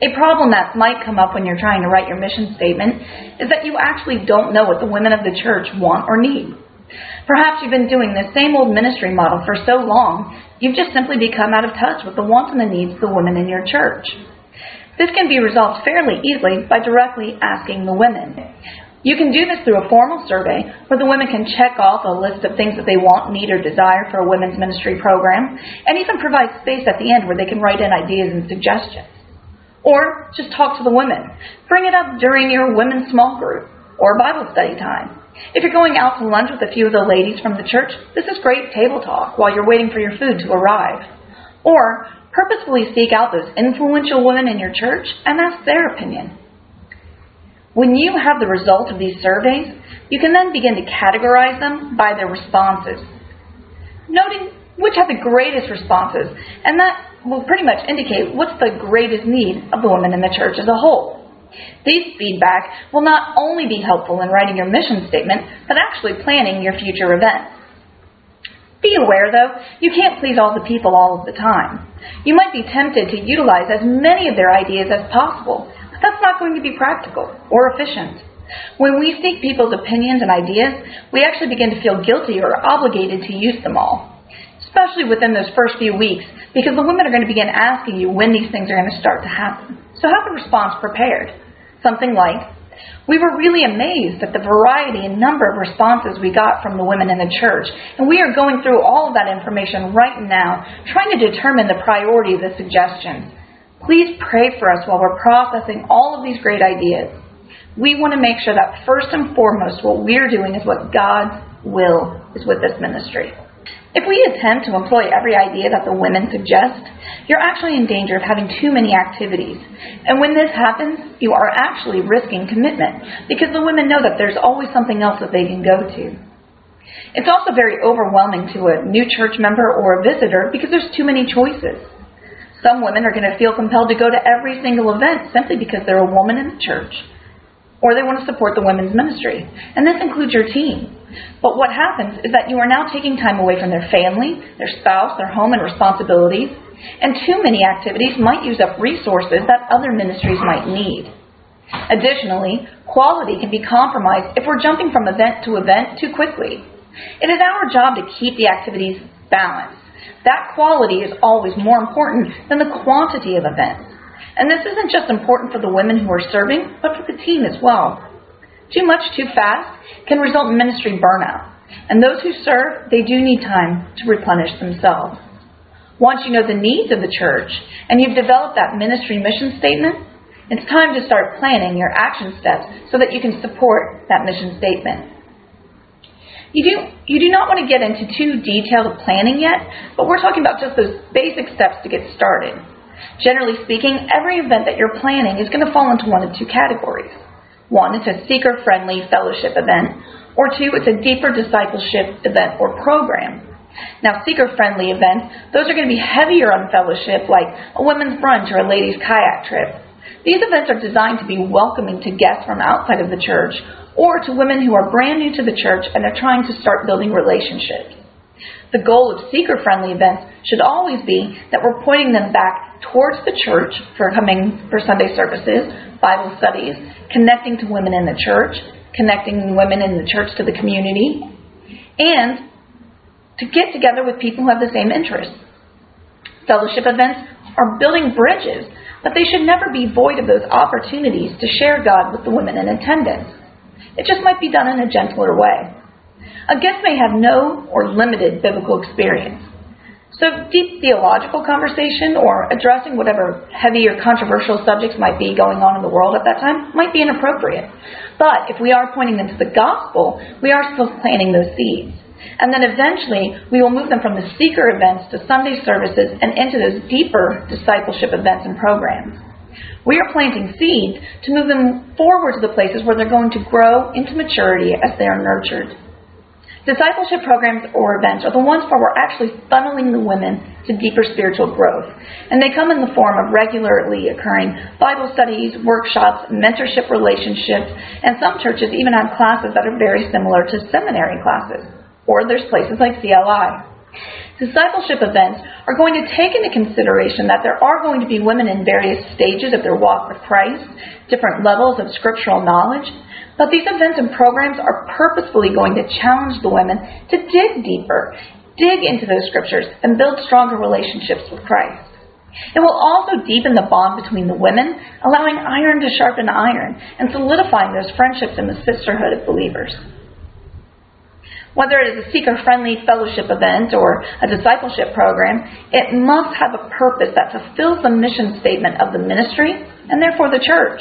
A problem that might come up when you're trying to write your mission statement is that you actually don't know what the women of the church want or need. Perhaps you've been doing the same old ministry model for so long, you've just simply become out of touch with the wants and the needs of the women in your church. This can be resolved fairly easily by directly asking the women. You can do this through a formal survey where the women can check off a list of things that they want, need, or desire for a women's ministry program, and even provide space at the end where they can write in ideas and suggestions. Or just talk to the women. Bring it up during your women's small group or Bible study time. If you're going out to lunch with a few of the ladies from the church, this is great table talk while you're waiting for your food to arrive. Or purposefully seek out those influential women in your church and ask their opinion. When you have the results of these surveys, you can then begin to categorize them by their responses, noting which have the greatest responses, and that will pretty much indicate what's the greatest need of the women in the church as a whole. These feedback will not only be helpful in writing your mission statement, but actually planning your future events. Be aware, though, you can't please all the people all of the time. You might be tempted to utilize as many of their ideas as possible, but that's not going to be practical or efficient. When we seek people's opinions and ideas, we actually begin to feel guilty or obligated to use them all, especially within those first few weeks, because the women are going to begin asking you when these things are going to start to happen. So have a response prepared. Something like, "We were really amazed at the variety and number of responses we got from the women in the church, and we are going through all of that information right now, trying to determine the priority of the suggestions. Please pray for us while we're processing all of these great ideas. We want to make sure that first and foremost what we're doing is what God's will is with this ministry." If we attempt to employ every idea that the women suggest, you're actually in danger of having too many activities. And when this happens, you are actually risking commitment because the women know that there's always something else that they can go to. It's also very overwhelming to a new church member or a visitor because there's too many choices. Some women are going to feel compelled to go to every single event simply because they're a woman in the church, or they want to support the women's ministry. And this includes your team. But what happens is that you are now taking time away from their family, their spouse, their home, and responsibilities, and too many activities might use up resources that other ministries might need. Additionally, quality can be compromised if we're jumping from event to event too quickly. It is our job to keep the activities balanced. That quality is always more important than the quantity of events. And this isn't just important for the women who are serving, but for the team as well. Too much too fast can result in ministry burnout. And those who serve, they do need time to replenish themselves. Once you know the needs of the church and you've developed that ministry mission statement, it's time to start planning your action steps so that you can support that mission statement. You do not want to get into too detailed planning yet, but we're talking about just those basic steps to get started. Generally speaking, every event that you're planning is going to fall into one of two categories. One, it's a seeker-friendly fellowship event, or two, it's a deeper discipleship event or program. Now, seeker-friendly events, those are going to be heavier on fellowship, like a women's brunch or a ladies' kayak trip. These events are designed to be welcoming to guests from outside of the church, or to women who are brand new to the church and are trying to start building relationships. The goal of seeker-friendly events should always be that we're pointing them back towards the church for coming for Sunday services, Bible studies, connecting to women in the church, connecting women in the church to the community, and to get together with people who have the same interests. Fellowship events are building bridges, but they should never be void of those opportunities to share God with the women in attendance. It just might be done in a gentler way. A guest may have no or limited biblical experience. So deep theological conversation or addressing whatever heavy or controversial subjects might be going on in the world at that time might be inappropriate. But if we are pointing them to the gospel, we are still planting those seeds. And then eventually we will move them from the seeker events to Sunday services and into those deeper discipleship events and programs. We are planting seeds to move them forward to the places where they're going to grow into maturity as they are nurtured. Discipleship programs or events are the ones where we're actually funneling the women to deeper spiritual growth. And they come in the form of regularly occurring Bible studies, workshops, mentorship relationships, and some churches even have classes that are very similar to seminary classes. Or there's places like CLI. Discipleship events are going to take into consideration that there are going to be women in various stages of their walk with Christ, different levels of scriptural knowledge, but these events and programs are purposefully going to challenge the women to dig deeper, dig into those scriptures, and build stronger relationships with Christ. It will also deepen the bond between the women, allowing iron to sharpen iron, and solidifying those friendships in the sisterhood of believers. Whether it is a seeker-friendly fellowship event or a discipleship program, it must have a purpose that fulfills the mission statement of the ministry and therefore the church.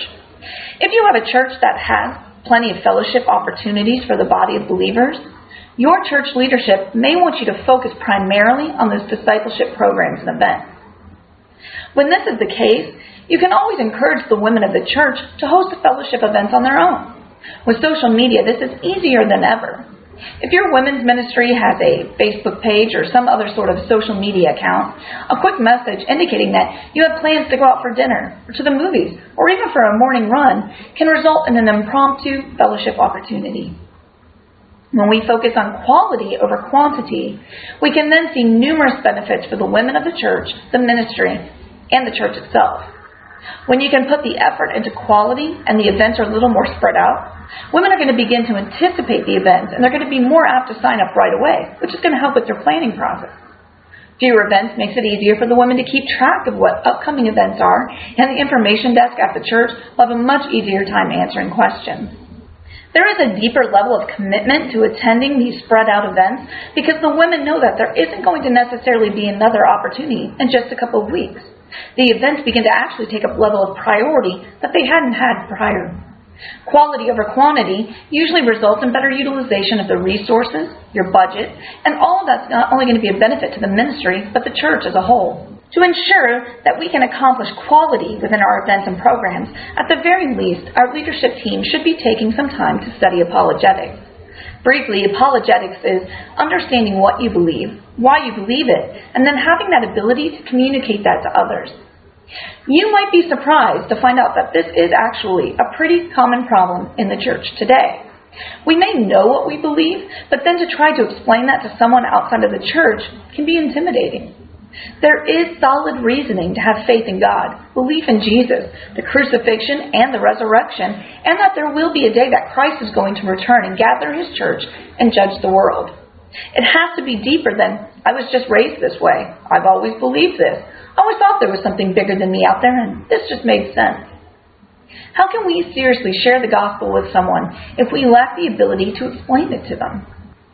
If you have a church that has plenty of fellowship opportunities for the body of believers, your church leadership may want you to focus primarily on those discipleship programs and events. When this is the case, you can always encourage the women of the church to host fellowship events on their own. With social media, this is easier than ever. If your women's ministry has a Facebook page or some other sort of social media account, a quick message indicating that you have plans to go out for dinner or to the movies or even for a morning run can result in an impromptu fellowship opportunity. When we focus on quality over quantity, we can then see numerous benefits for the women of the church, the ministry, and the church itself. When you can put the effort into quality and the events are a little more spread out, women are going to begin to anticipate the events and they're going to be more apt to sign up right away, which is going to help with their planning process. Fewer events makes it easier for the women to keep track of what upcoming events are, and the information desk at the church will have a much easier time answering questions. There is a deeper level of commitment to attending these spread out events because the women know that there isn't going to necessarily be another opportunity in just a couple of weeks. The events begin to actually take up a level of priority that they hadn't had prior. Quality over quantity usually results in better utilization of the resources, your budget, and all of that's not only going to be a benefit to the ministry, but the church as a whole. To ensure that we can accomplish quality within our events and programs, at the very least, our leadership team should be taking some time to study apologetics. Briefly, apologetics is understanding what you believe, why you believe it, and then having that ability to communicate that to others. You might be surprised to find out that this is actually a pretty common problem in the church today. We may know what we believe, but then to try to explain that to someone outside of the church can be intimidating. There is solid reasoning to have faith in God, belief in Jesus, the crucifixion and the resurrection, and that there will be a day that Christ is going to return and gather his church and judge the world. It has to be deeper than, I was just raised this way. I've always believed this. I always thought there was something bigger than me out there, and this just made sense. How can we seriously share the gospel with someone if we lack the ability to explain it to them?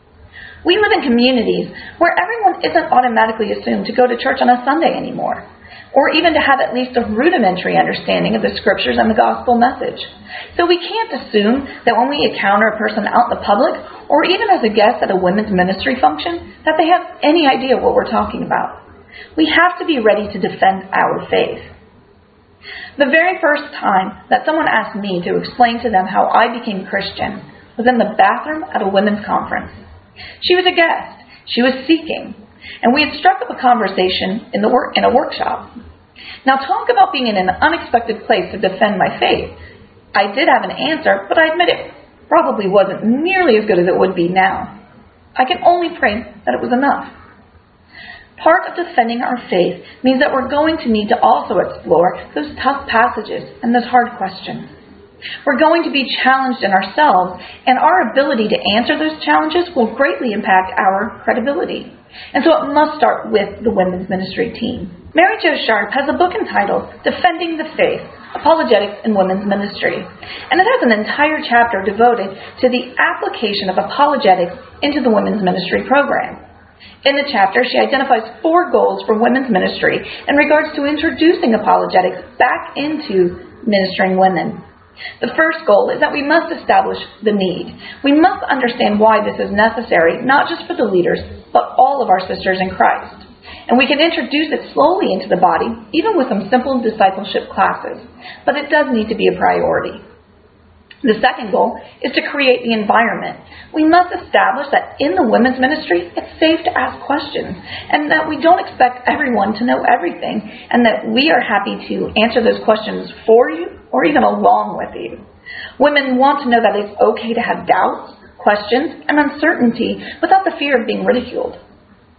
We live in communities where everyone isn't automatically assumed to go to church on a Sunday anymore, or even to have at least a rudimentary understanding of the scriptures and the gospel message. So we can't assume that when we encounter a person out in the public, or even as a guest at a women's ministry function, that they have any idea what we're talking about. We have to be ready to defend our faith. The very first time that someone asked me to explain to them how I became Christian was in the bathroom at a women's conference. She was a guest. She was seeking. And we had struck up a conversation in a workshop. Now, talk about being in an unexpected place to defend my faith. I did have an answer, but I admit it probably wasn't nearly as good as it would be now. I can only pray that it was enough. Part of defending our faith means that we're going to need to also explore those tough passages and those hard questions. We're going to be challenged in ourselves, and our ability to answer those challenges will greatly impact our credibility. And so it must start with the women's ministry team. Mary Jo Sharp has a book entitled Defending the Faith, Apologetics in Women's Ministry, and it has an entire chapter devoted to the application of apologetics into the women's ministry program. In the chapter, she identifies 4 goals for women's ministry in regards to introducing apologetics back into ministering women. The first goal is that we must establish the need. We must understand why this is necessary, not just for the leaders, but all of our sisters in Christ. And we can introduce it slowly into the body, even with some simple discipleship classes. But it does need to be a priority. The second goal is to create the environment. We must establish that in the women's ministry, it's safe to ask questions, and that we don't expect everyone to know everything, and that we are happy to answer those questions for you or even along with you. Women want to know that it's okay to have doubts, questions, and uncertainty without the fear of being ridiculed.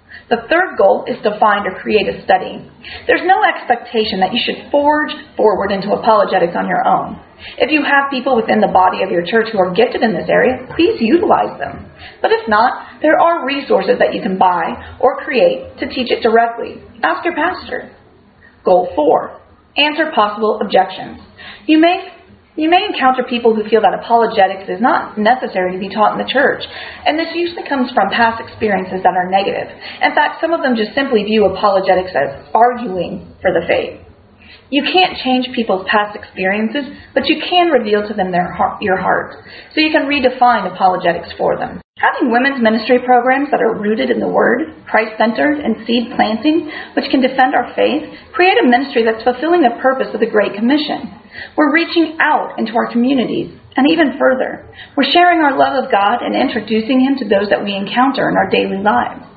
The third goal is to find or create a study. There's no expectation that you should forge forward into apologetics on your own. If you have people within the body of your church who are gifted in this area, please utilize them. But if not, there are resources that you can buy or create to teach it directly. Ask your pastor. Goal 4. Answer possible objections. You may encounter people who feel that apologetics is not necessary to be taught in the church, and this usually comes from past experiences that are negative. In fact, some of them just simply view apologetics as arguing for the faith. You can't change people's past experiences, but you can reveal to them your heart, so you can redefine apologetics for them. Having women's ministry programs that are rooted in the Word, Christ-centered, and seed planting, which can defend our faith, create a ministry that's fulfilling the purpose of the Great Commission. We're reaching out into our communities, and even further, we're sharing our love of God and introducing Him to those that we encounter in our daily lives.